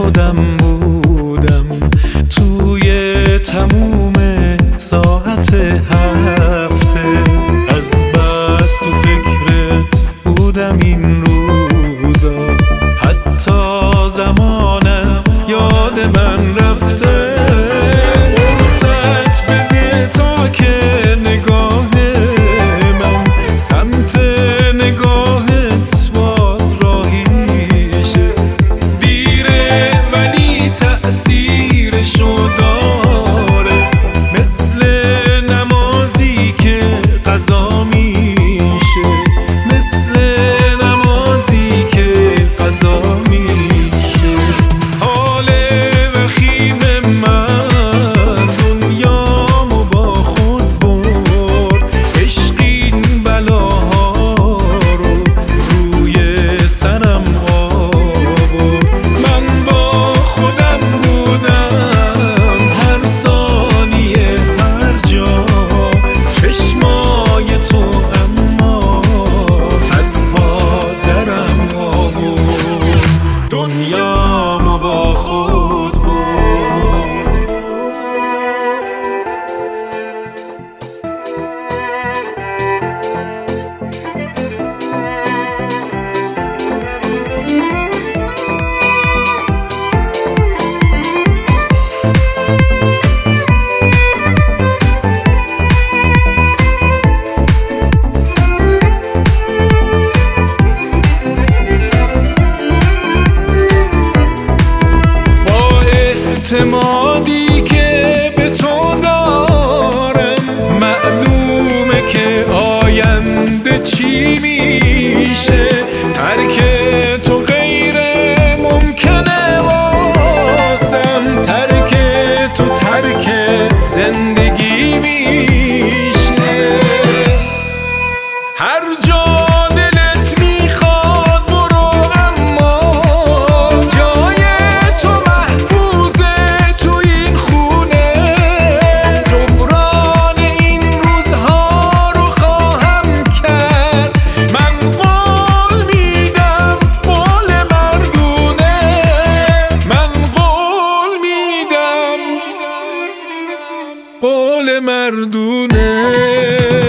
خودم بودم توی تموم ساعت هفته. از بس تو فکرت بودم این روزا، حتی زمان از یاد من رفته. فرصت بده تا که نگاه من سمت نگاهت باز راهی شه. دیره ولی تأثیرشو داره، مثل نمازی که قضا میشه، مثل نمازی که قضا میشه. حال وخیم من دنیامو با خود برد، عشقین بلاها رو روی سرم آورد. من با خودم بودم هر ثانیه هر جا، چشمای تو اما از پا درم آورد، دنیامو با خود برد. اعتمادی که به تو دارم معلومه که آینده چی میشه. ترک تو غیر ممکنه واسم، ترک تو ترک زندگی میشه. هر جا دلت میخواد برو، اما جای تو محفوظه تو این خونه. جبران این روزها رو خواهم کرد، من قول میدم قول مردونه. من قول میدم قول مردونه.